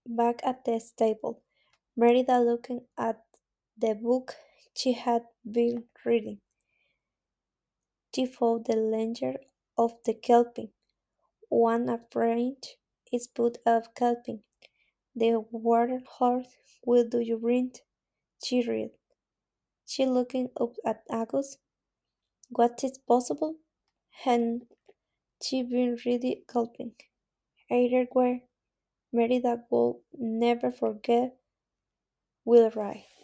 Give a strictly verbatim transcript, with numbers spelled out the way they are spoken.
back at the stable, Merida looking at the book she had been reading. She found the legend of the Kelpie. One apprentice is put of Kelpie. The water horse will do you rint. She read. She looking up at Agus. What is possible? And she been really gulping. Either way, Merida will never forget Will Wright.